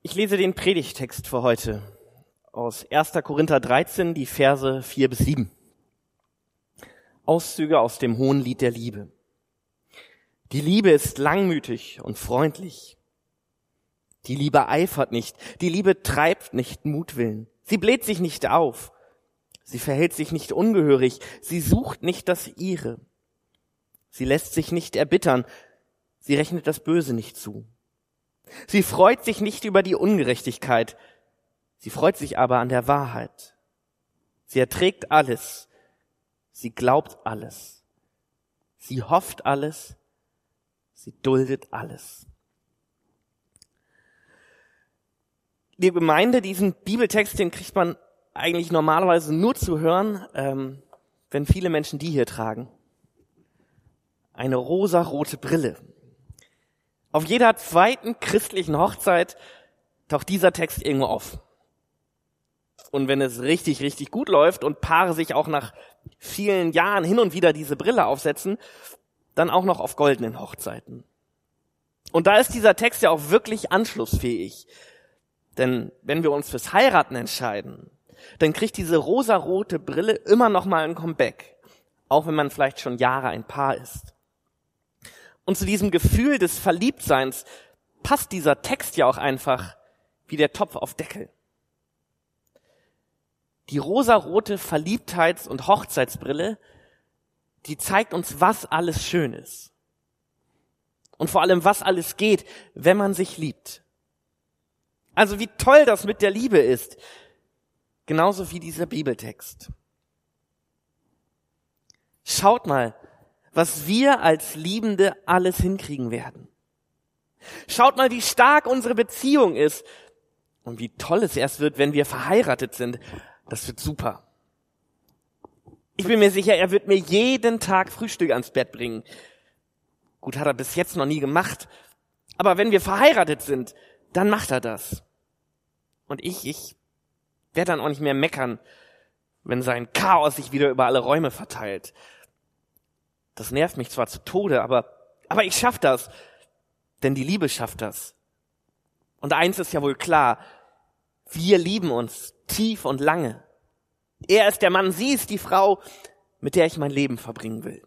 Ich lese den Predigttext für heute aus 1. Korinther 13, die Verse 4-7. Auszüge aus dem Hohenlied der Liebe. Die Liebe ist langmütig und freundlich. Die Liebe eifert nicht. Die Liebe treibt nicht Mutwillen. Sie bläht sich nicht auf. Sie verhält sich nicht ungehörig. Sie sucht nicht das Ihre. Sie lässt sich nicht erbittern. Sie rechnet das Böse nicht zu. Sie freut sich nicht über die Ungerechtigkeit. Sie freut sich aber an der Wahrheit. Sie erträgt alles. Sie glaubt alles. Sie hofft alles. Sie duldet alles. Liebe Gemeinde, diesen Bibeltext, den kriegt man eigentlich normalerweise nur zu hören, wenn viele Menschen die hier tragen. Eine rosarote Brille. Auf jeder zweiten christlichen Hochzeit taucht dieser Text irgendwo auf. Und wenn es richtig, richtig gut läuft und Paare sich auch nach vielen Jahren hin und wieder diese Brille aufsetzen, dann auch noch auf goldenen Hochzeiten. Und da ist dieser Text ja auch wirklich anschlussfähig. Denn wenn wir uns fürs Heiraten entscheiden, dann kriegt diese rosarote Brille immer noch mal ein Comeback. Auch wenn man vielleicht schon Jahre ein Paar ist. Und zu diesem Gefühl des Verliebtseins passt dieser Text ja auch einfach wie der Topf auf Deckel. Die rosarote Verliebtheits- und Hochzeitsbrille, die zeigt uns, was alles schön ist. Und vor allem, was alles geht, wenn man sich liebt. Also wie toll das mit der Liebe ist. Genauso wie dieser Bibeltext. Schaut mal, was wir als Liebende alles hinkriegen werden. Schaut mal, wie stark unsere Beziehung ist und wie toll es erst wird, wenn wir verheiratet sind. Das wird super. Ich bin mir sicher, er wird mir jeden Tag Frühstück ans Bett bringen. Gut, hat er bis jetzt noch nie gemacht. Aber wenn wir verheiratet sind, dann macht er das. Und ich werde dann auch nicht mehr meckern, wenn sein Chaos sich wieder über alle Räume verteilt. Das nervt mich zwar zu Tode, aber ich schaff das. Denn die Liebe schafft das. Und eins ist ja wohl klar, wir lieben uns tief und lange. Er ist der Mann, sie ist die Frau, mit der ich mein Leben verbringen will.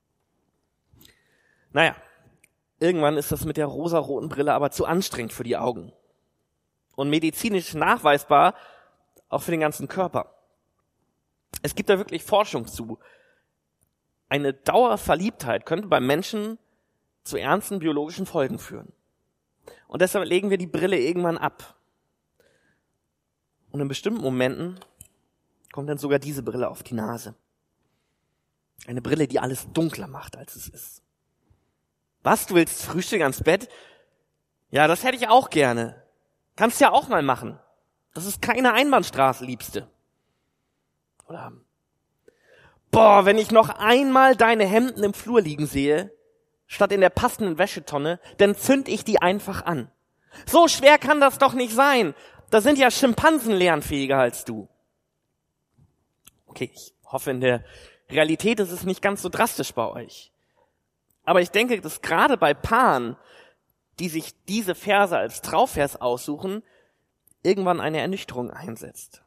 Naja, irgendwann ist das mit der rosaroten Brille aber zu anstrengend für die Augen. Und medizinisch nachweisbar auch für den ganzen Körper. Es gibt da wirklich Forschung zu. Eine Dauerverliebtheit könnte beim Menschen zu ernsten biologischen Folgen führen. Und deshalb legen wir die Brille irgendwann ab. Und in bestimmten Momenten kommt dann sogar diese Brille auf die Nase. Eine Brille, die alles dunkler macht, als es ist. Was, du willst Frühstück ans Bett? Ja, das hätte ich auch gerne. Kannst ja auch mal machen. Das ist keine Einbahnstraße, Liebste. Oder boah, wenn ich noch einmal deine Hemden im Flur liegen sehe, statt in der passenden Wäschetonne, dann zünd ich die einfach an. So schwer kann das doch nicht sein. Da sind ja Schimpansen lernfähiger als du. Okay, ich hoffe, in der Realität ist es nicht ganz so drastisch bei euch. Aber ich denke, dass gerade bei Paaren, die sich diese Verse als Trauvers aussuchen, irgendwann eine Ernüchterung einsetzt.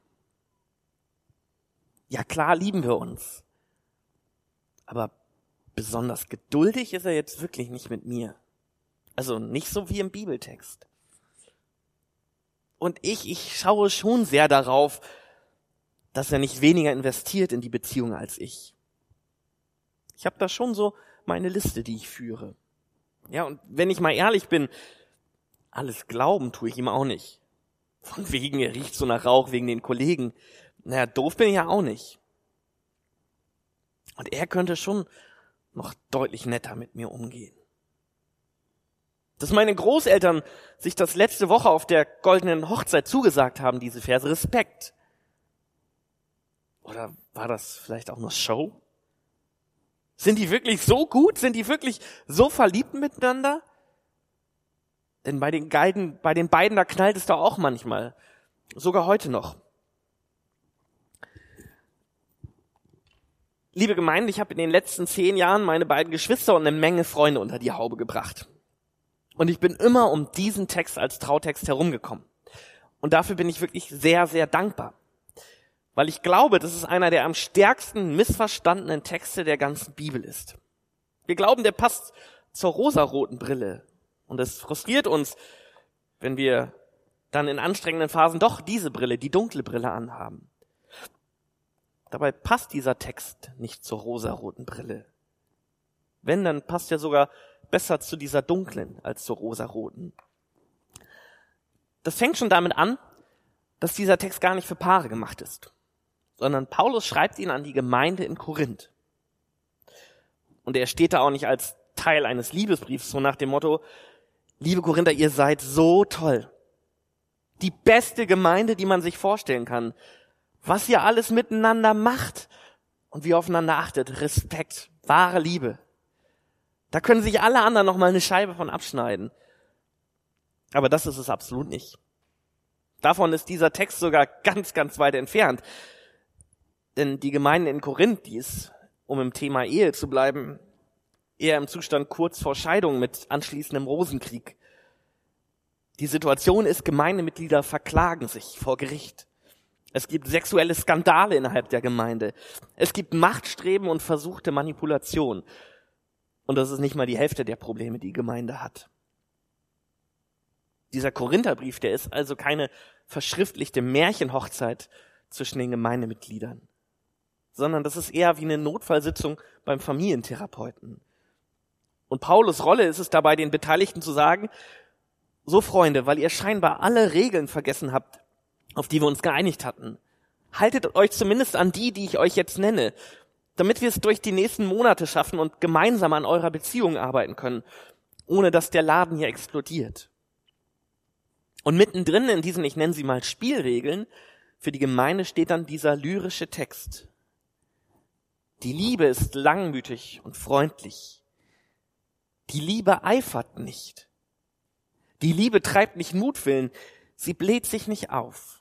Ja klar, lieben wir uns. Aber besonders geduldig ist er jetzt wirklich nicht mit mir. Also nicht so wie im Bibeltext. Und ich schaue schon sehr darauf, dass er nicht weniger investiert in die Beziehung als ich. Ich habe da schon so meine Liste, die ich führe. Ja, und wenn ich mal ehrlich bin, alles glauben tue ich ihm auch nicht. Von wegen, er riecht so nach Rauch wegen den Kollegen. Naja, doof bin ich ja auch nicht. Und er könnte schon noch deutlich netter mit mir umgehen. Dass meine Großeltern sich das letzte Woche auf der goldenen Hochzeit zugesagt haben, diese Verse, Respekt. Oder war das vielleicht auch nur Show? Sind die wirklich so gut? Sind die wirklich so verliebt miteinander? Denn bei den beiden, da knallt es doch auch manchmal. Sogar heute noch. Liebe Gemeinde, ich habe in den letzten 10 Jahren meine beiden Geschwister und eine Menge Freunde unter die Haube gebracht. Und ich bin immer um diesen Text als Trautext herumgekommen. Und dafür bin ich wirklich sehr, sehr dankbar. Weil ich glaube, das ist einer der am stärksten missverstandenen Texte der ganzen Bibel ist. Wir glauben, der passt zur rosaroten Brille. Und es frustriert uns, wenn wir dann in anstrengenden Phasen doch diese Brille, die dunkle Brille anhaben. Dabei passt dieser Text nicht zur rosaroten Brille. Wenn, dann passt er sogar besser zu dieser dunklen als zur rosaroten. Das fängt schon damit an, dass dieser Text gar nicht für Paare gemacht ist, sondern Paulus schreibt ihn an die Gemeinde in Korinth. Und er steht da auch nicht als Teil eines Liebesbriefs, so nach dem Motto, liebe Korinther, ihr seid so toll. Die beste Gemeinde, die man sich vorstellen kann. Was ihr alles miteinander macht und wie ihr aufeinander achtet. Respekt, wahre Liebe. Da können sich alle anderen noch mal eine Scheibe von abschneiden. Aber das ist es absolut nicht. Davon ist dieser Text sogar ganz, ganz weit entfernt. Denn die Gemeinde in Korinth, die ist, um im Thema Ehe zu bleiben, eher im Zustand kurz vor Scheidung mit anschließendem Rosenkrieg. Die Situation ist, Gemeindemitglieder verklagen sich vor Gericht. Es gibt sexuelle Skandale innerhalb der Gemeinde. Es gibt Machtstreben und versuchte Manipulation. Und das ist nicht mal die Hälfte der Probleme, die Gemeinde hat. Dieser Korintherbrief, der ist also keine verschriftlichte Märchenhochzeit zwischen den Gemeindemitgliedern, sondern das ist eher wie eine Notfallsitzung beim Familientherapeuten. Und Paulus' Rolle ist es dabei, den Beteiligten zu sagen, so Freunde, weil ihr scheinbar alle Regeln vergessen habt, auf die wir uns geeinigt hatten, haltet euch zumindest an die ich euch jetzt nenne, damit wir es durch die nächsten Monate schaffen und gemeinsam an eurer Beziehung arbeiten können, ohne dass der Laden hier explodiert. Und mittendrin in diesen, ich nenne sie mal Spielregeln, für die Gemeinde steht dann dieser lyrische Text. Die Liebe ist langmütig und freundlich. Die Liebe eifert nicht. Die Liebe treibt nicht Mutwillen. Sie bläht sich nicht auf.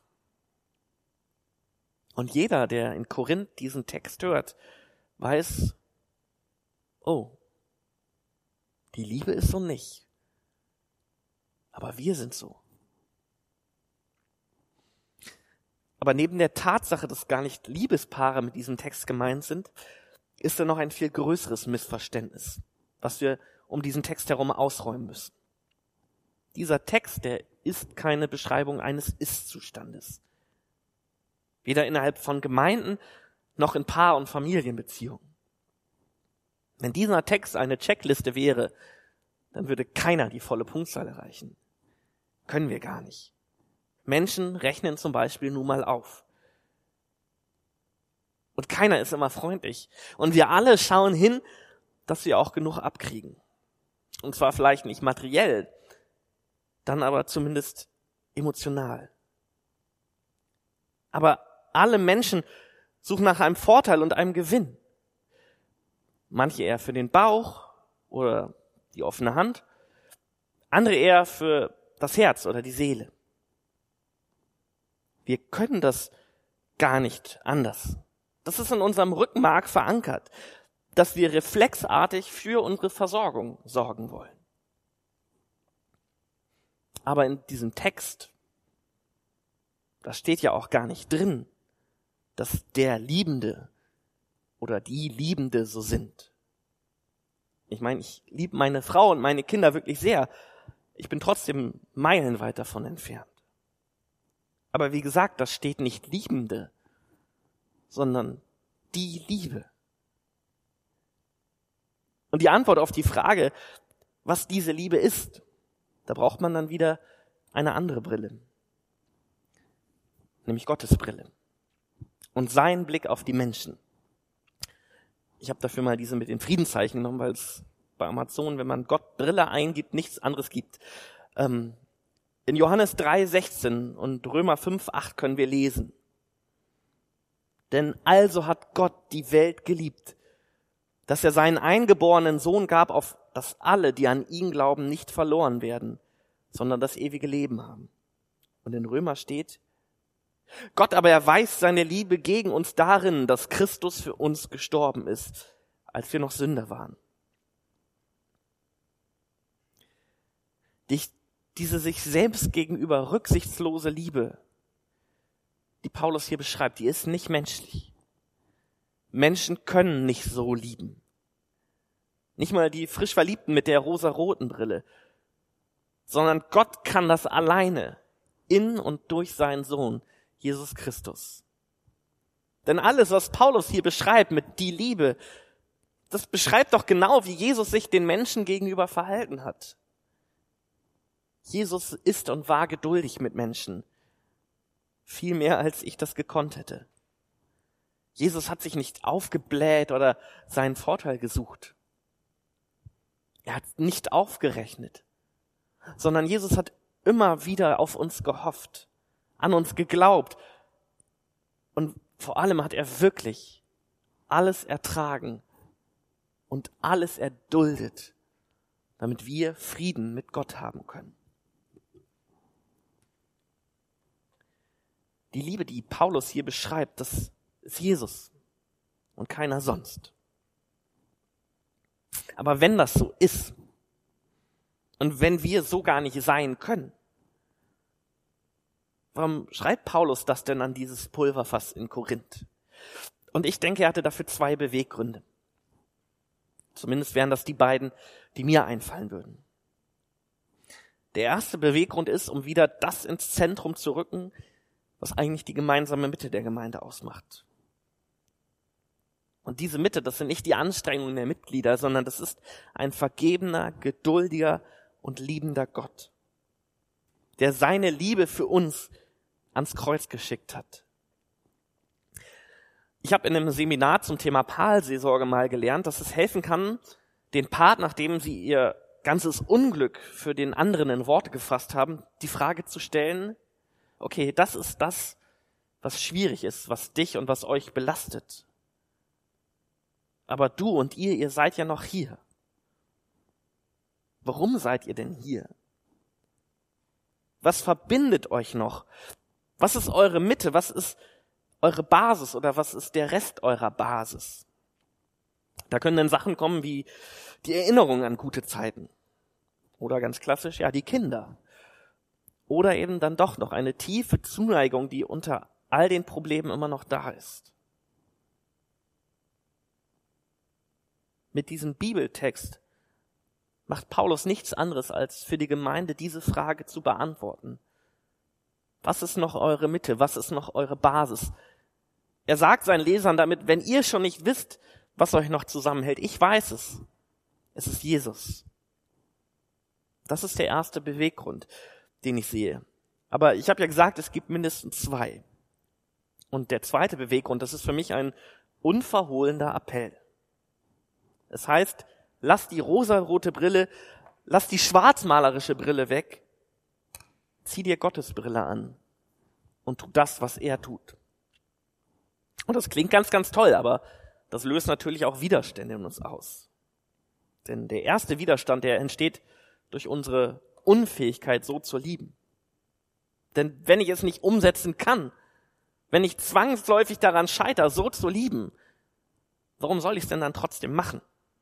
Und jeder, der in Korinth diesen Text hört, weiß, oh, die Liebe ist so nicht. Aber wir sind so. Aber neben der Tatsache, dass gar nicht Liebespaare mit diesem Text gemeint sind, ist da noch ein viel größeres Missverständnis, was wir um diesen Text herum ausräumen müssen. Dieser Text, der ist keine Beschreibung eines Ist-Zustandes. Weder innerhalb von Gemeinden noch in Paar- und Familienbeziehungen. Wenn dieser Text eine Checkliste wäre, dann würde keiner die volle Punktzahl erreichen. Können wir gar nicht. Menschen rechnen zum Beispiel nun mal auf. Und keiner ist immer freundlich. Und wir alle schauen hin, dass wir auch genug abkriegen. Und zwar vielleicht nicht materiell, dann aber zumindest emotional. Aber alle Menschen suchen nach einem Vorteil und einem Gewinn. Manche eher für den Bauch oder die offene Hand, andere eher für das Herz oder die Seele. Wir können das gar nicht anders. Das ist in unserem Rückenmark verankert, dass wir reflexartig für unsere Versorgung sorgen wollen. Aber in diesem Text, da steht ja auch gar nicht drin, dass der Liebende oder die Liebende so sind. Ich meine, ich liebe meine Frau und meine Kinder wirklich sehr. Ich bin trotzdem meilenweit davon entfernt. Aber wie gesagt, das steht nicht Liebende, sondern die Liebe. Und die Antwort auf die Frage, was diese Liebe ist, da braucht man dann wieder eine andere Brille. Nämlich Gottes Brille. Und seinen Blick auf die Menschen. Ich habe dafür mal diese mit den Friedenszeichen genommen, weil es bei Amazon, wenn man Gott Brille eingibt, nichts anderes gibt. In Johannes 3,16 und Römer 5,8 können wir lesen. Denn also hat Gott die Welt geliebt, dass er seinen eingeborenen Sohn gab, auf dass alle, die an ihn glauben, nicht verloren werden, sondern das ewige Leben haben. Und in Römer steht, Gott aber erweist seine Liebe gegen uns darin, dass Christus für uns gestorben ist, als wir noch Sünder waren. diese sich selbst gegenüber rücksichtslose Liebe, die Paulus hier beschreibt, die ist nicht menschlich. Menschen können nicht so lieben. Nicht mal die frisch Verliebten mit der rosaroten Brille, sondern Gott kann das alleine in und durch seinen Sohn, Jesus Christus. Denn alles, was Paulus hier beschreibt mit die Liebe, das beschreibt doch genau, wie Jesus sich den Menschen gegenüber verhalten hat. Jesus ist und war geduldig mit Menschen. Viel mehr, als ich das gekonnt hätte. Jesus hat sich nicht aufgebläht oder seinen Vorteil gesucht. Er hat nicht aufgerechnet, sondern Jesus hat immer wieder auf uns gehofft, an uns geglaubt. Und vor allem hat er wirklich alles ertragen und alles erduldet, damit wir Frieden mit Gott haben können. Die Liebe, die Paulus hier beschreibt, das ist Jesus und keiner sonst. Aber wenn das so ist und wenn wir so gar nicht sein können, warum schreibt Paulus das denn an dieses Pulverfass in Korinth? Und ich denke, er hatte dafür 2 Beweggründe. Zumindest wären das die beiden, die mir einfallen würden. Der erste Beweggrund ist, um wieder das ins Zentrum zu rücken, was eigentlich die gemeinsame Mitte der Gemeinde ausmacht. Und diese Mitte, das sind nicht die Anstrengungen der Mitglieder, sondern das ist ein vergebener, geduldiger und liebender Gott, der seine Liebe für uns ans Kreuz geschickt hat. Ich habe in einem Seminar zum Thema Paarseelsorge mal gelernt, dass es helfen kann, den Part, nachdem sie ihr ganzes Unglück für den anderen in Worte gefasst haben, die Frage zu stellen, okay, das ist das, was schwierig ist, was dich und was euch belastet. Aber du und ihr seid ja noch hier. Warum seid ihr denn hier? Was verbindet euch noch? Was ist eure Mitte? Was ist eure Basis oder was ist der Rest eurer Basis? Da können dann Sachen kommen wie die Erinnerung an gute Zeiten. Oder ganz klassisch, ja, die Kinder. Oder eben dann doch noch eine tiefe Zuneigung, die unter all den Problemen immer noch da ist. Mit diesem Bibeltext macht Paulus nichts anderes, als für die Gemeinde diese Frage zu beantworten. Was ist noch eure Mitte? Was ist noch eure Basis? Er sagt seinen Lesern damit, wenn ihr schon nicht wisst, was euch noch zusammenhält, ich weiß es. Es ist Jesus. Das ist der erste Beweggrund, den ich sehe. Aber ich habe ja gesagt, es gibt mindestens 2. Und der zweite Beweggrund, das ist für mich ein unverhohlender Appell. Es heißt, lass die rosarote Brille, lass die schwarzmalerische Brille weg, zieh dir Gottes Brille an und tu das, was er tut. Und das klingt ganz, ganz toll, aber das löst natürlich auch Widerstände in uns aus. Denn der erste Widerstand, der entsteht durch unsere Unfähigkeit, so zu lieben. Denn wenn ich es nicht umsetzen kann, wenn ich zwangsläufig daran scheitere, so zu lieben, warum soll ich es denn dann trotzdem machen?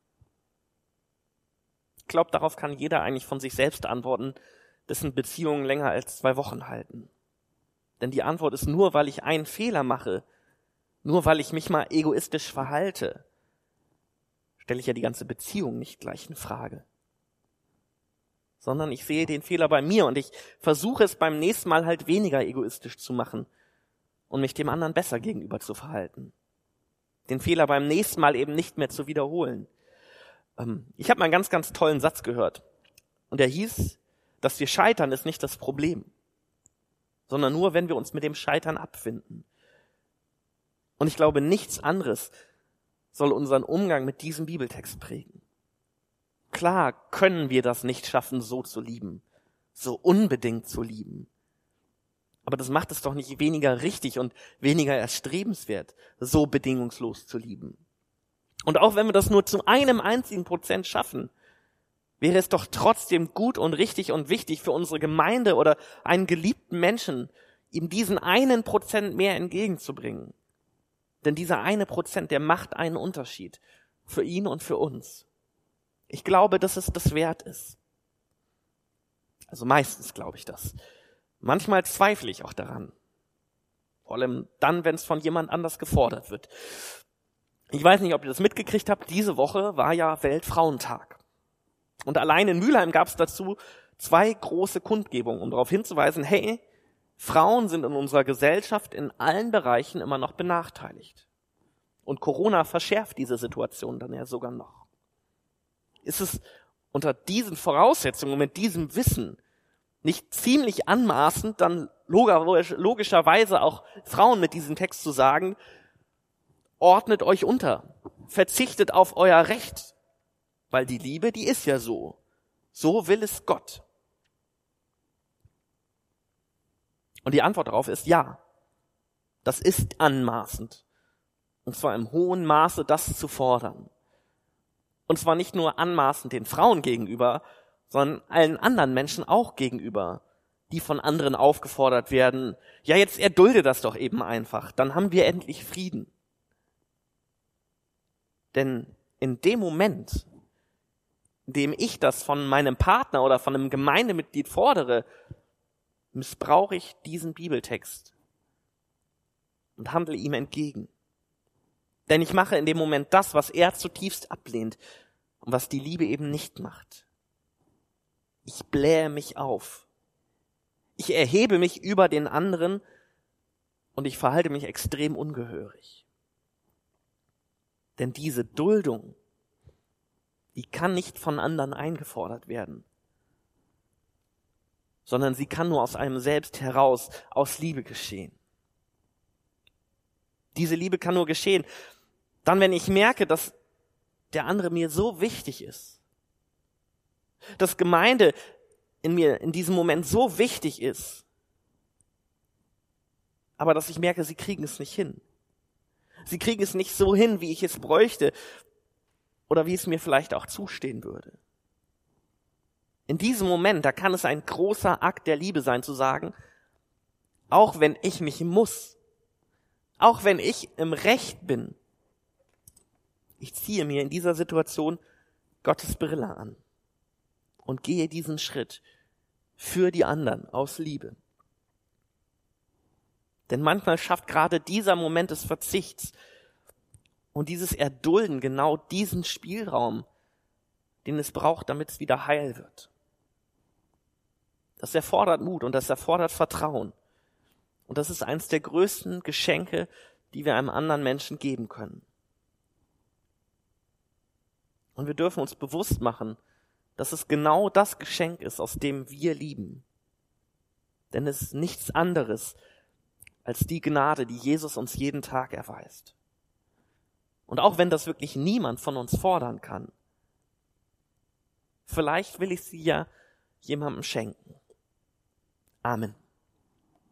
Ich glaube, darauf kann jeder eigentlich von sich selbst antworten, dessen Beziehungen länger als 2 Wochen halten. Denn die Antwort ist, nur weil ich einen Fehler mache, nur weil ich mich mal egoistisch verhalte, stelle ich ja die ganze Beziehung nicht gleich in Frage. Sondern ich sehe den Fehler bei mir und ich versuche es beim nächsten Mal halt weniger egoistisch zu machen und mich dem anderen besser gegenüber zu verhalten. Den Fehler beim nächsten Mal eben nicht mehr zu wiederholen. Ich habe mal einen ganz, ganz tollen Satz gehört. Und der hieß, dass wir scheitern ist nicht das Problem, sondern nur, wenn wir uns mit dem Scheitern abfinden. Und ich glaube, nichts anderes soll unseren Umgang mit diesem Bibeltext prägen. Klar können wir das nicht schaffen, so zu lieben, so unbedingt zu lieben. Aber das macht es doch nicht weniger richtig und weniger erstrebenswert, so bedingungslos zu lieben. Und auch wenn wir das nur zu einem einzigen Prozent schaffen, wäre es doch trotzdem gut und richtig und wichtig für unsere Gemeinde oder einen geliebten Menschen, ihm diesen 1% mehr entgegenzubringen. Denn dieser 1%, der macht einen Unterschied für ihn und für uns. Ich glaube, dass es das wert ist. Also meistens glaube ich das. Manchmal zweifle ich auch daran. Vor allem dann, wenn es von jemand anders gefordert wird. Ich weiß nicht, ob ihr das mitgekriegt habt. Diese Woche war ja Weltfrauentag. Und allein in Mülheim gab es dazu 2 große Kundgebungen, um darauf hinzuweisen, hey, Frauen sind in unserer Gesellschaft in allen Bereichen immer noch benachteiligt. Und Corona verschärft diese Situation dann ja sogar noch. Ist es unter diesen Voraussetzungen und mit diesem Wissen nicht ziemlich anmaßend, dann logischerweise auch Frauen mit diesem Text zu sagen, ordnet euch unter, verzichtet auf euer Recht, weil die Liebe, die ist ja so. So will es Gott. Und die Antwort darauf ist ja. Das ist anmaßend. Und zwar im hohen Maße, das zu fordern. Und zwar nicht nur anmaßend den Frauen gegenüber, sondern allen anderen Menschen auch gegenüber, die von anderen aufgefordert werden, ja, jetzt erdulde das doch eben einfach, dann haben wir endlich Frieden. Denn in dem Moment, in dem ich das von meinem Partner oder von einem Gemeindemitglied fordere, missbrauche ich diesen Bibeltext und handle ihm entgegen. Denn ich mache in dem Moment das, was er zutiefst ablehnt und was die Liebe eben nicht macht. Ich blähe mich auf. Ich erhebe mich über den anderen und ich verhalte mich extrem ungehörig. Denn diese Duldung, die kann nicht von anderen eingefordert werden, sondern sie kann nur aus einem selbst heraus, aus Liebe geschehen. Diese Liebe kann nur geschehen, dann wenn ich merke, dass der andere mir so wichtig ist, dass Gemeinde in mir in diesem Moment so wichtig ist, aber dass ich merke, sie kriegen es nicht hin. Sie kriegen es nicht so hin, wie ich es bräuchte oder wie es mir vielleicht auch zustehen würde. In diesem Moment, da kann es ein großer Akt der Liebe sein, zu sagen, auch wenn ich mich muss, auch wenn ich im Recht bin, ich ziehe mir in dieser Situation Gottes Brille an und gehe diesen Schritt für die anderen aus Liebe. Denn manchmal schafft gerade dieser Moment des Verzichts und dieses Erdulden genau diesen Spielraum, den es braucht, damit es wieder heil wird. Das erfordert Mut und das erfordert Vertrauen. Und das ist eines der größten Geschenke, die wir einem anderen Menschen geben können. Und wir dürfen uns bewusst machen, dass es genau das Geschenk ist, aus dem wir lieben. Denn es ist nichts anderes als die Gnade, die Jesus uns jeden Tag erweist. Und auch wenn das wirklich niemand von uns fordern kann, vielleicht will ich sie ja jemandem schenken. Amen.